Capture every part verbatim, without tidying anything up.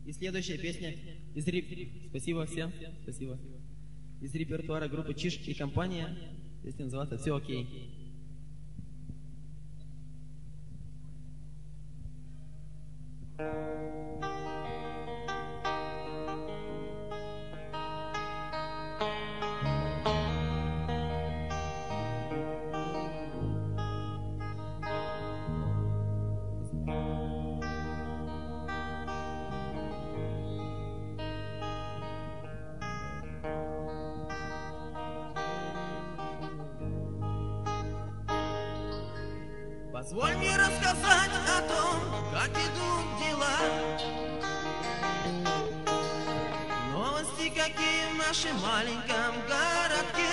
И следующая песня из реп... Спасибо всем. Спасибо. Из репертуара группы Чиж и компания. Песня называется «Все окей». Позволь мне рассказать о том, как идут дела. Новости какие в нашем маленьком городке.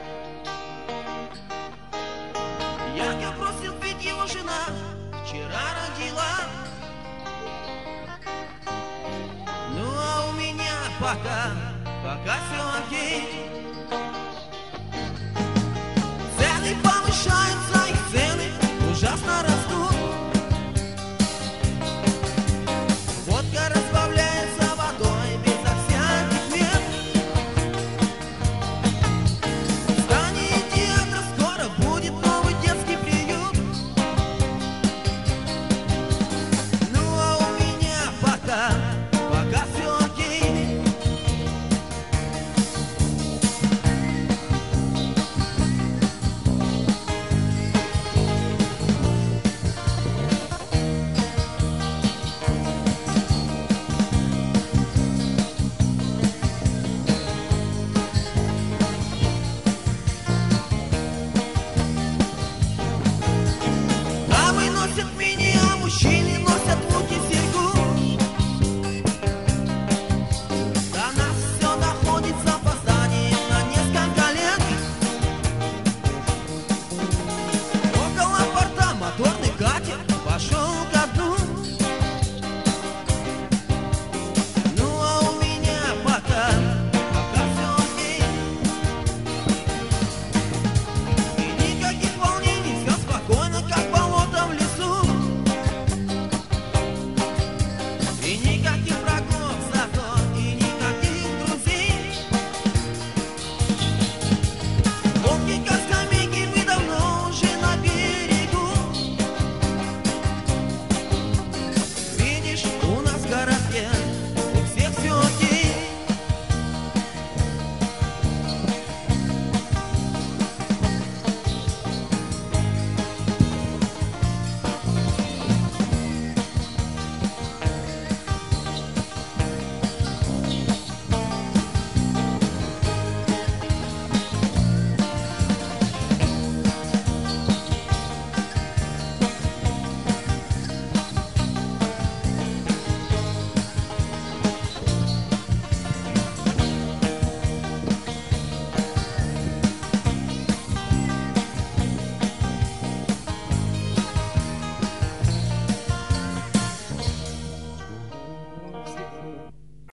Ярко бросил ведь его жена, вчера родила. Ну а у меня пока, пока все окей.